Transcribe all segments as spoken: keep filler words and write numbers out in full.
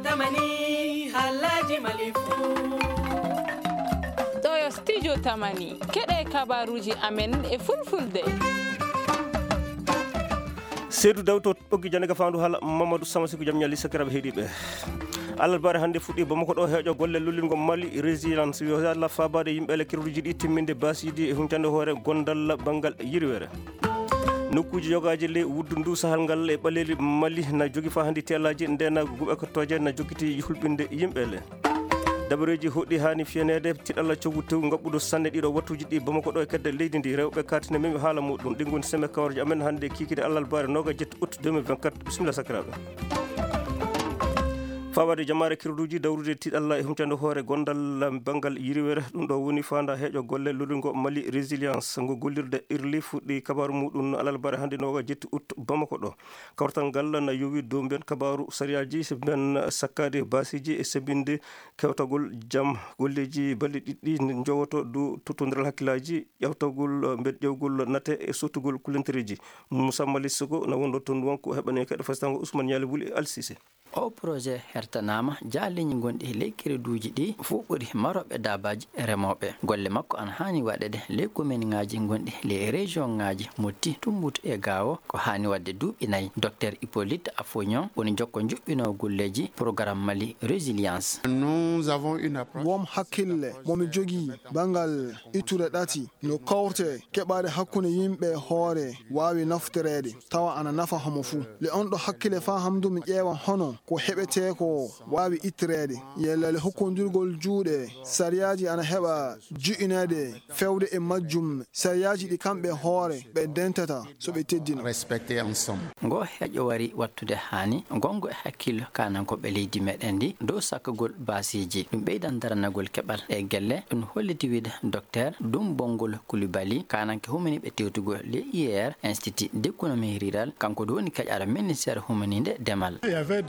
tamani halaji malifu ɗo studio tamani keɗe kabaruji amen e fulfulde. Seydou Dawto ɓoggi jannde gafandu hala Mamadou Samasikou jam ñalli sakiraɓe heeɗiɓe. Allah bare hande fuɗɗi Bamako ɗo heeƴo golle lullilgo Mali résilience yo Allah fabade yimɓe lekkiruji ɗi timminde basidi e huncande hoore gondal banggal yiriwere. Nokkuji jogaji le wuddu ndu sahal ngal e ɓaleli Mali na jogi fa hande tellaji ndena guɓe ko toje na jogiti hulɓinde yimɓe le. Dabareji hoɗɗi hani fiyanede tiɗalla cogu tew ngabɓuɗo sanne ɗiɗo wattuji ɗi Bamako ɗo e kedde leydi ndi rewɓe katine memi haala muɗum ɗingon seme kawarji amen hande kikide Allah bare noga jetti août deux mille vingt-quatre bisimilla sakiraɓe. Fawade jamare kirduji dawrude tiɗalla e humtande hoore gondal bangal yiriwere ɗum ɗo woni fanda heeƴo golle lulungo Mali résilience ngo gollirde irli fuɗɗi kabaru muɗum alal bare hande noga jetti août Bamako ɗo kawtal ngal na yowi dow ben kabaru sariyaji ben sakkade basiji e sebinde kewtagol jam golleji balɗe ɗiɗɗi jowoto du totodiral hakkillaji ƴewtagol mbeɗ ƴewgol nate e sottugol kulentereji Moussa Mali Sogo na wonɗo toon wonko heɓane keɗo fastango Ousmane Yali Wuli Alsise. O projet hertanama jaleñi gonɗi ley créduji ɗi fuu ɓuri maroɓe dabaji remoɓe golle makko an hani waɗede ley commune ngaji gonɗi ley région ngaji motti tumbutu e gawo ko hani wadde duuɓi nayyi docteur Hippolyte Afognon woni jokko juɓɓino golleji programme Mali résilience. Nous avons une approche wom hakkille momi jogui bangal ittude ɗati no kawte keɓade hakkude yimɓe hoore wawi naftorede tawa ana nafa homo fuu le on ɗo hakkille fa hamdumi ƴeewa hono ko heɓete ko wawi ittirede yellale hokkodirgol juuɗe sariyaji ana heɓa ju'inede fewde e majjum sariyaji ɗi kamɓe hoore ɓe dentata so ɓe teddino respecté ensemble. Ngo heƴo wari wattude hani gongo e hakkillo kanankoɓe leydi meɗen ndi dow sakkagol basiji ɗum ɓeydan daranagol keɓal e gelle ɗum holliti wiide docteur Dumbongol Coulibaly kananke humaniɓe tewtugol le I R institut d'économie rurale kanko do woni kaƴara ministére humanide demal.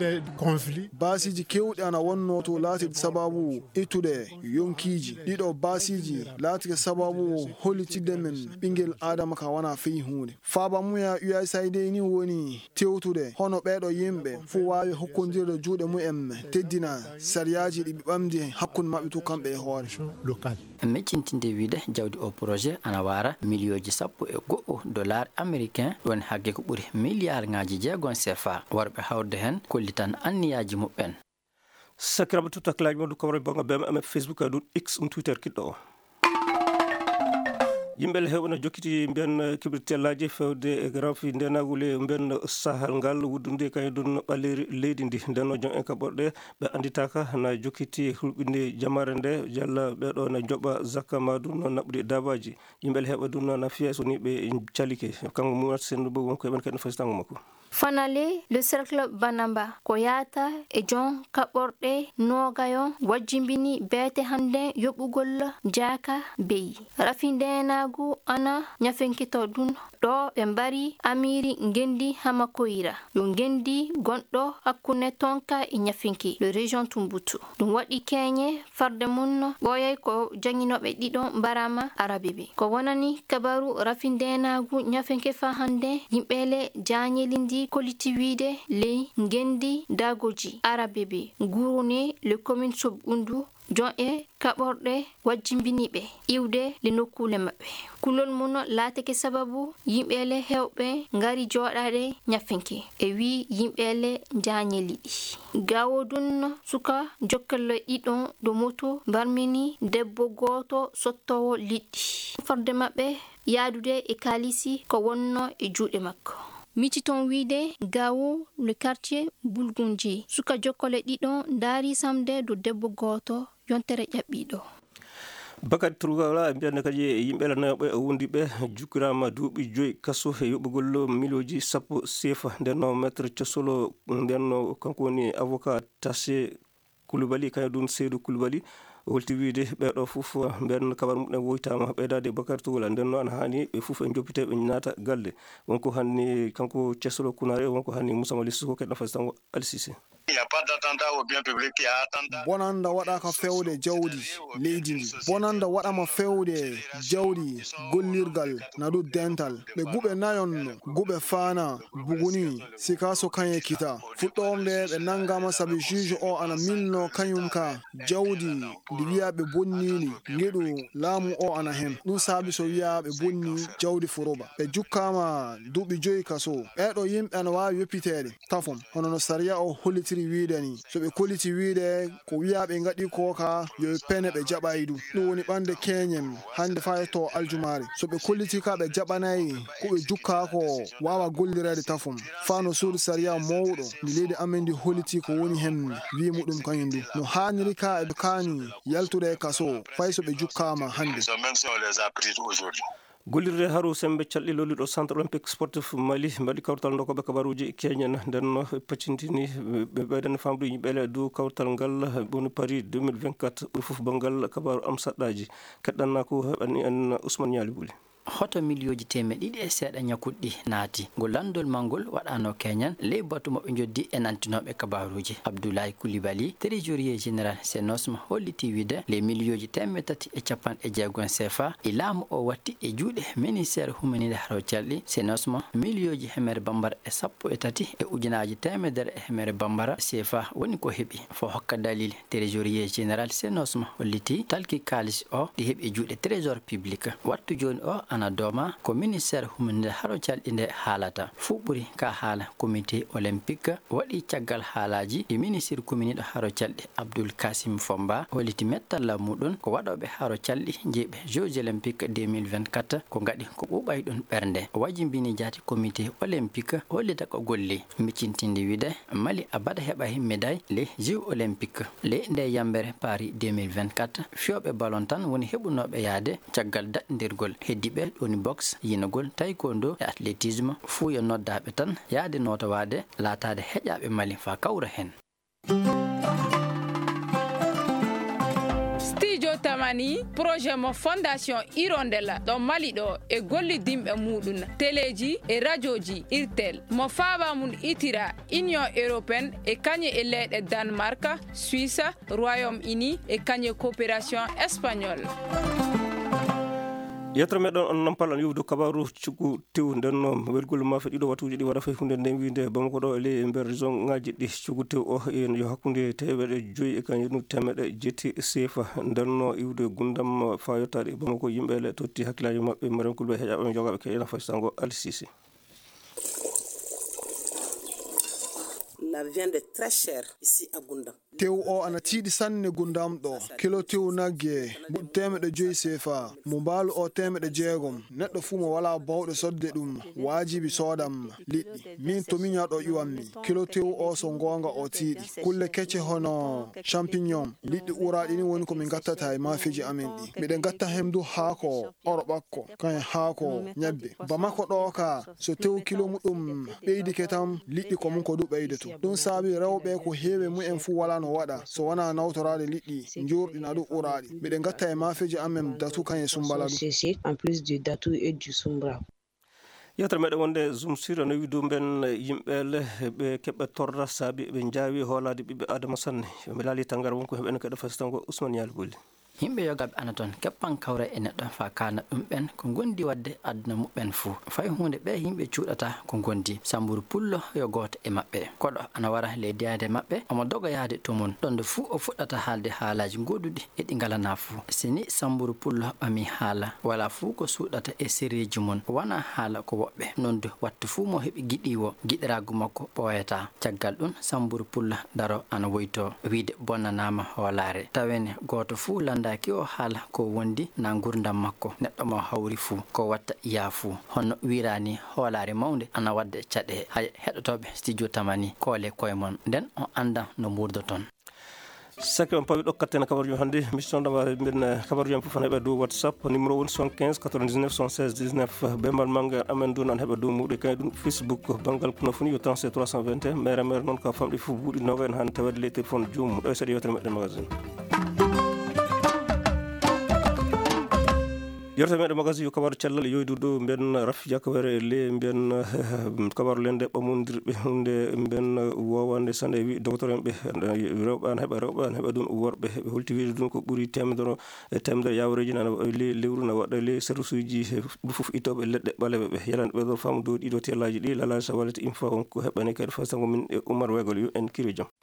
basiji kewɗi ana wonno to laati sababu ittude yonkiji ɗiɗo basiji laati sababu hollitidde men ɓinguel adama ka wona feyi hunde faaba muya U S A I D ni woni tewtude hono ɓeɗo yimɓe fu wawi hokkodirde juuɗe mumen teddina sariyaji ɗi ɓamdi hakkude mabɓe to kamɓe e hoore meccintinde wiide jawdi o projet ana wara millioji sappo e go'o dollar américain ɗon hagge ko ɓuuri milliard ngaji jeegon C F A warɓe hawde hen kollitan anniyaji muɓɓen. Sakiraɓe tutaklaji madu kawre banga bem am Facebook adun X um Twitter kiɗɗo o yimɓe heɓno jokkiti mbiyan kibritellaji fewde e grafi ndenagule mbiyan sahal ngal wuddunde kay ɗum ɓaleri leydi ndi nden jon en kaɓorɗe ɓe anditaka na jokkiti hulɓinde jamare nde jalla ɓeɗo na joɓa zakka madu no naɓɓude dabaji yimɓe heɓa ɗum na fiya soni ɓe calike kanko mumat sen bo wonko heɓen kadi fasitango makko. Fanale le cercle Banamba Koyata e John Kaɓorɗe Nogayon wajjimbini beete hande yoɓugol jaka beyi rafindenagu ana ñafenkito ɗum ɗo ɓe mbari amiri gendi hamakoyira yo gendi gonɗo hakkunde tonka e ñafinki le région Tumbutu ɗum waɗi keñe farde mum ɓoyay ko janginoɓe ɗiɗo mbarama arabibi ko wonani kabaru rafindenagu ñafenke fa hande yimɓele jañelindi koliti wiide ley gendi dagoji arabibi gurune le commune Sobundu jon e kaɓorɗe wajjimbiniɓe iwde le nokkule maɓɓe kulol mum laatake sababu yimɓele hewɓe ngari joɗade ñafinki e wi yimɓele jañeliɗi gawodun suka jokkelle ɗiɗon do moto barmini debbo goto sottowo liɗɗi farde maɓɓe yaadude e kalisi ko wonno e juuɗe makko Michiton wiide gawo le quartier Bulgunji suka jokkole ɗiɗon daari samde do debbo goto yontere ƴaɓɓiɗo. Bakary Tourgala mbiyande kadi yimɓe lanaɓe wondi ɓe jukkirama duuɓi joyi kaso e yoɓugol milioji sappo sefa ndenno maître Thiosolo ndenno kanko woni avocat Tassé Coulibaly kañum ɗum Seydou Coulibaly wolti wiide ɓeɗo fof mbiyan kabaru muɗum woytama ɓeydade Bakary Tourgala ndenno ana hani ɓe fof en joppite ɓe naata galle wonko hanni kanko Thiosolo Kunare wonko hanni Moussa Mali Sogo kadi nafasi tango Alsise. bonanda waɗaka fewde jawdi leydi ndi bonanda waɗama fewde jawdi gollirgal nadu dental ɓe guɓe nayon guɓe fana buguni sikaso kanye kita fuɗɗorde ɓe nangama sabi juge o ana milno kanyum ka jawdi ndi wiya ɓe bonnili ngeɗu laamu o ana hen ɗum saabi so wiya ɓe bonni jawdi furoba ɓe jukkama duuɓi joyi kaso ɓeɗo yimɓe ana wawi yoppitede tafon hono no sariya o hollitiri wiide ni so ɓe kolliti wiide ko wiya ɓe gaɗi koka yo pene ɓe jaɓaydu ɗum woni ɓande keñen hande fayeto aljumare so ɓe kolliti ka ɓe jaɓanayi ko ɓe jukka ko wawa gollirede tafon fano suudu sariya mawɗo ndi leydi amen ndi holliti ko woni hen wi muɗum kañum du no haniri ka e kani yaltude kaso fay so ɓe jukkama hande gollirde haru sembe calɗi lolluɗo centre olympique sportif Mali mbaɗi kawtal dokoɓe kabaruji keñen nden paccintini ɓe ɓeyden famɗu yimɓele dow kawtal ngal boni Paris deux mille vingt-quatre ɓuri fof bangal kabaru am saɗɗaji keɗɗanna ko heɓani en Ousmane Niali Bouli hoto milioji temedde ɗiɗi e seeɗa ñakkuɗɗi naati ngol landol mangol waɗano keñan ley batu maɓe joddi e nantinoɓe kabaruji Abdoulaye Coulibaly trésorier général senosma holliti wiide les milioji temedde tati e capanɗe jeegom C F A e laamu o watti e juuɗe ministére humanide haro calɗi senosma milioji hemere bambara e sappo e tati e ujunaji temedere e hemere bambara C F A woni ko heeɓi fo hokka dalil trésorier général senosma holliti talki kalis o ɗi heeɓi e juuɗe trésor public wattu joni o ana doma ko ministére humanide haro calɗi nde haalata fuu ɓuri ka haala comité olympique waɗi caggal haalaji e ministre communiɗo haro calɗi Abdoul Kasim Fomba holliti mettalla muɗum ko waɗoɓe haro calɗi jeeɓe jeux olympique deux mille vingt-quatre ko gaɗi ko ɓuuɓay ɗum ɓernde o wajimbini jaati comité olympique hollita ko golli miccintinde wiide Mali abada heɓa médaille les jeux olympique le nde yambere Paris deux mille vingt-quatre fiyoɓe ballon tan woni heɓunoɓe yaade caggal daɗɗindirgol heddiɓe ɗoni box yinogol taekwondo e athlétisme fuu yo noddaɓe tan yaade notowade laatade heƴaɓe Mali fa kawra hen. Studio Tamani projet mo fondation Hirondella ɗo Mali ɗo e gollidimɓe muɗum téléji e radioji irtel mo faaba mum itira union européenne e kañe e leyɗe Danemark, Suisse, Royaume-Uni e kañe coopération espagnole. yettoro meɗon on nampal an yewdu kabaru cugu tew nden welgol mafe ɗiɗo watuji ɗi waɗa fay hunde nden winde Bamako ɗo e ley nder région ngaji ɗi cugu tew o en yo hakkude teweɗe joyi e kañum temeɗe jetti sefa ndenno iwde gundam fa yottade Bamako yimɓele totti hakkillaji mabɓe Mariam Coulibay heƴaɓe jogaɓe keƴena fay sango Ali Cissé. La viande est très chère ici à Goundam. tew o ana tiiɗi sanne gundam ɗo kilo tew nagge temeɗe joyi sefa mo mbaalu o temeɗe jeegom neɗɗo fuu mo wala bawɗe sodde ɗum wajibi soodam liɗɗi min to miñaɗo iwanmi kilo tew o so gonga o tiiɗi kulle kecce hono champignon liɗɗi uraɗi ni woni komin gattata e mafiji amen ɗi miɗen gatta hem du haako oro ɓakko kayen haako ñebbe Bamako ɗo ka so tew kilo muɗum ɓeydike tam liɗɗi ko mum ko du ɓeyde to ɗum saabi rewɓe ko heewe mumen fuu wala no waɗa so wana nawtorade liɗɗi jurɗi na ɗum uraɗi miɗen gatta e mafeji amen datu kañe sumbala ɗum en plus du datu et du sumbra. yettoro meɗen wonde zoom sur no wi dow ben yimɓele ɓe keɓɓe torra saabi ɓe jaawi hoolade ɓiɓɓe adama sanne mi laali tangara wonko heɓen kadi fasitango Ousmane Niali Bouli. yimɓe yogaɓe ana toon keppan kawra e neɗɗo fa kana ɗum ɓen ko gondi wadde aduna muɓɓen fuu fay hunde ɓe yimɓe cuuɗata ko gondi Samburu Pullo yo goto e maɓɓe koɗo ana wara leydi yaade maɓɓe omo doga yaade to mum ɗonde fuu o fuɗɗata haalde haalaji goɗuɗi e ɗi ngalana fuu sini Samburu Pullo ɓami haala wala fuu ko suuɗata e sérieji mum wona haala ko woɓɓe nonde wattu fuu mo heeɓi giɗiwo giɗiragu makko ɓoyata caggal ɗum Samburu Pullo daro ana woyto wiide bonnanama hoolare tawene goto fuu landa ki o haala ko wondi na gurdam makko neɗɗo mo hawri fuu ko watta iya fuu honno wirani hoolare mawde ana wadde caɗe hay heɗotoɓe studio Tamani koole koye mon nden o anda no murdoton sakki on pawi ɗokkatene kabaruji hannde mission ɗama mbiɗen kabaruji am fof an heeɓe dow WhatsApp numéro woni soixante-quinze quatre-vingt-dix-neuf soixante-seize dix-neuf bembal manga amen du nan heeɓe dow muɗe kañum ɗum Facebook banggal punofoni yo trente-sept trois cent vingt et un mere mere noon ka famɗi fof buuɗi noga en hannde tawede ley téléphone joomum ɗo e saɗi yewtere meɗen magazine yorta meɗe magasin yo kabaru cellal yoydu do ben rafi jakabere le ben kabaru lende bamondirbe hunde ben wowande sande wi docteur en be rewban heba rewban heba dun worbe heba holti wi dun ko buri temdoro temdoro yawreji na le lewru na wada le serviceuji fof itobe ledde balebe be yalan be do fam do dido telaji di lala sawalati info on ko hebane kadi fasango min Oumar Wegol yu en kiri jam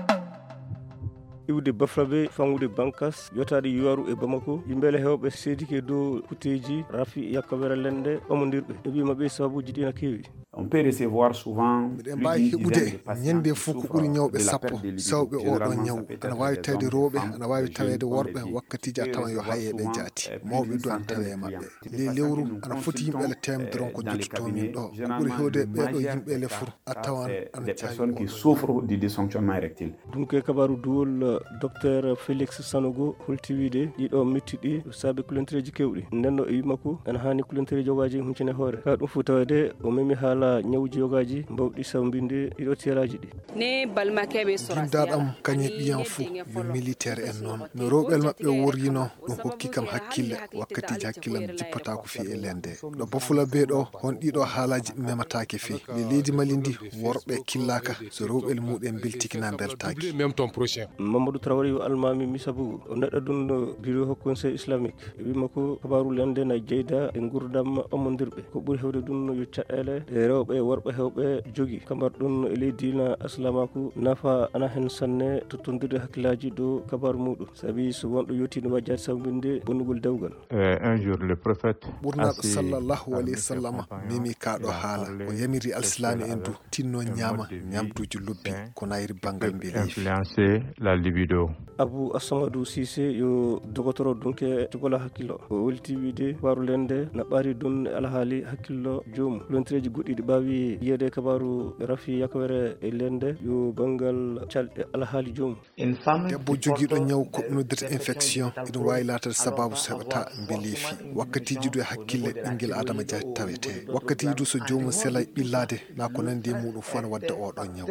iwde bafrabe fangude bankas yotade yuwaru e Bamako yimbele hewbe sedike do kuteji rafi yakabere lende omondirbe e wi mabbe sabuji dina kewi on peut recevoir souvent miɗen mbawi heɓude ñande fof ko ɓuuri ñawɓe sappo sawɓe oɗon ñaw ana wawi tawde rewɓe ana wawi tawede worɓe wakkatiji a tawan yo haye ɓe jaati mawɓe du ana tawe e mabɓe le lewru ana foti yimɓe ele temedron ko jottotomin ɗo ko ɓuuri hewde ɓeɗo yimɓe ele fur a tawan ana personnes qui souffrent du dysfonctionnement érectile ɗum ke kabaru duwol docteur Félix Sanogo holti wiide ɗiɗo mettiɗi saabi kulontereji kewɗi ndenno e wimako ana hani kulontereji jogaji huncine hoore ka ɗum fu tawede o memi haala ñawuji yogaji mbawɗi sawbinde ɗiɗo teraji ɗi ne balmakeɓe jindaɗam kañe ɓiyan fou yo militaire en noon no rewɓel maɓɓe worrino ɗum hokki kam hakkille wakkatiji hakkillam jippata ko fi e lende ɗo bafula be ɗo hon ɗiɗo haalaji mematake fi le leydi Mali ndi worɓe killaka so rewɓel muɗen beltikina beltaki Mamadou Traoré yo almami misabu o neɗɗo ɗum no bureau conseil islamique wima ko kabaru lende na jeyda e gurdam omondirɓe ko ɓuuri hewde ɗum no yo caɗele e rewɓe worɓe hewɓe jogi kambar ɗum e leydi dina aslamaku nafa ana hen sanne tottondirde hakkillaji dow kabaru muɗum saabi so wonɗo yoti no wajjade sambinde bonnugol dewgal un jour le prophète ɓurnaɗo sallllahu alayhi wa sallam mimi kaɗo haala o yamiri alsilami en du tinno ñaama ñamduji lobbi ko nayri banggal mbeleefi la libido Abou Assamadou Cissé yo dogotoro dunke tugola hakkillo o welti wiide kabaru lende na ɓaari dun alhaali hakkillo jomum lontireji goɗɗi ɗi ɓaawi yiyede kabaru rafi yakawere e lende yo bangal calɗe alhaali jomum debbo jogiiɗo ñaw ko noddata infection iɗum wawi latade sababu so heɓata mbeleefi wakkatiji du e hakkille ɓinguel adama dia tawete wakkatiji du so jomum selay ɓillade na ko nandi e muɗum fof ne wadda oɗon ñaw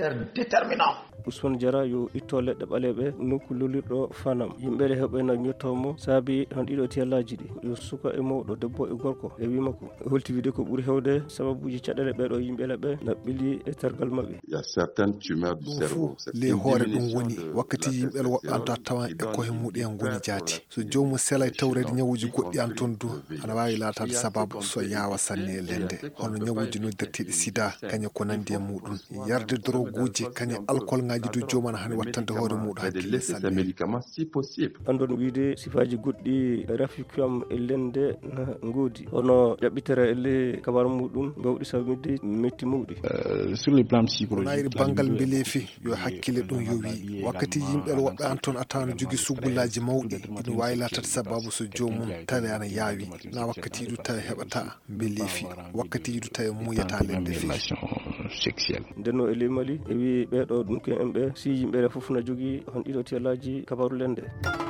Ousmane Diarra yo itto leɗɗe ɓaleɓe nokku lolirɗo fanam yimɓeɗe heɓɓe no ñottomo saabi hon ɗiɗo tellaji ɗi yo suka e mawɗo debbo e gorko e wimako holti wiide ko ɓuuri hewde sababuji caɗele ɓeɗo yimɓele ɓe na ɓili e targal mabɓe ɗum fou le hoore ɗum woni wakkati yimɓele woɓɓe anta tawan e koye muɗum goni jaati so jomum sela e tawrede ñawuji goɗɗi an toon du ana wawi latade sababu so yawa sanne e lende hono ñawuji noddirteɗi sida kañe ko nandi e muɗum yarde droguji kañe alcool ngaji du jomum hani wattande hoore muɗum hakkille sanne andon wiide sifaji goɗɗi rafikam e lende na ngoodi hono ƴaɓɓitere elle kabaru muɗum mbawɗi sawmidde metti mawɗi sur le plan psychologique nayri banggal mbeleefi yo hakkille ɗum yo wi wakkati yimɓel woɓɓe an toon a tawan jogui suggullaji mawɗi ina wawi latade sababu so jomum tawi ana yaawi na wakkati ɗu tawi heɓata mbeleefi wakkati ɗu tawi muyata lende fi ndenno e ley Mali e wi ɓeɗo ɗum ken en ɓe si yimɓere fof na jogui hon ɗiɗo tellaji kabaru lende